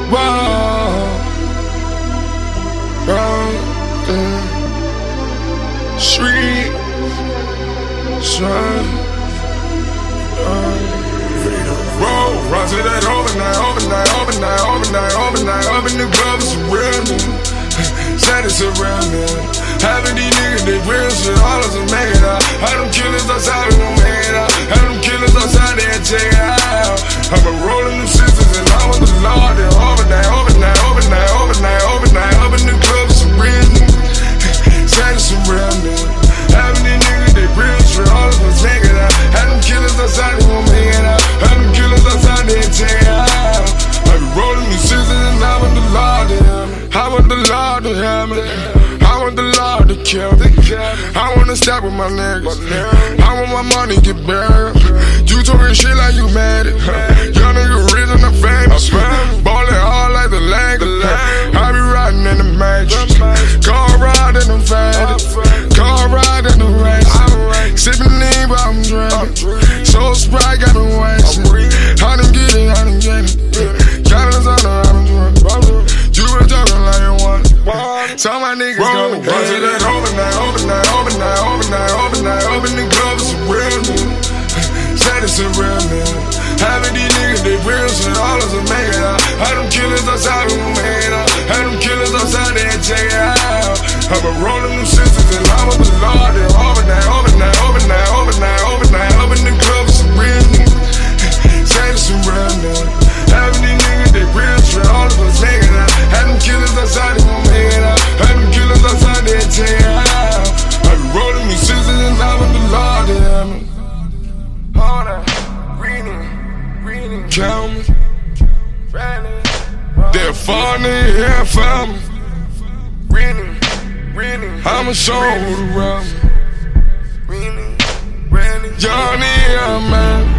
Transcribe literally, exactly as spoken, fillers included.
Whoa, round the street, sun. Roll, run to that overnight, overnight, overnight, overnight, overnight. Up in the club, it's a real nigga. Said it's a real nigga. Having these niggas, they real shit, all of them make it out. Had them killers outside, we gon' make it out. Had them killers outside, they check it out. I've been rolling them sisters and I was the Lord. Then overnight, overnight, overnight, overnight, overnight. Up in the club, it's a real nigga. Said it's a real nigga. Having these niggas, they real shit, all of them make it out. Had them killers outside, we gon' make it out. Had them killers outside, they check it out. I be rolling them sisters and I want the Lord to hear me. I want the Lord to hear me. I want the Lord to kill me. I wanna stop with my niggas. I want my money get buried. You talking shit like you mad it. Young nigga rich and I'm famous. Ballin' hard like the Lakers. I be riding in the matrix. Car ride in the fatty. Car ride in the race. Sippin' lean but I'm drinking. So Sprite got me wasted. I done get it, I done get it. Got us on the I done drunk. You been talking like you want it. Tell my niggas gonna get it. That overnight, overnight, overnight, overnight, overnight. Up in the club, it's a real nigga. Said it's a real nigga. Having these niggas, they real shit, all of them make it out. Had them killers outside, we gon' make it out. Had them killers outside, they check it out. I've been rolling them sisters and I was the Lord. Then overnight, overnight, overnight, overnight, overnight. Up in the club, it's a real nigga. Said it's a real nigga. Having these niggas, they real shit, all of us make it out. Had them killers outside, they gon' make it out. Had them killers outside, they check it out. I be rolling these sisters and I was the Lord. They have me. Hold on, reading, reading, count me. They're funny here for me. Reading, reading, I'ma show who to run me. Reading, reading, Johnny, yeah, man.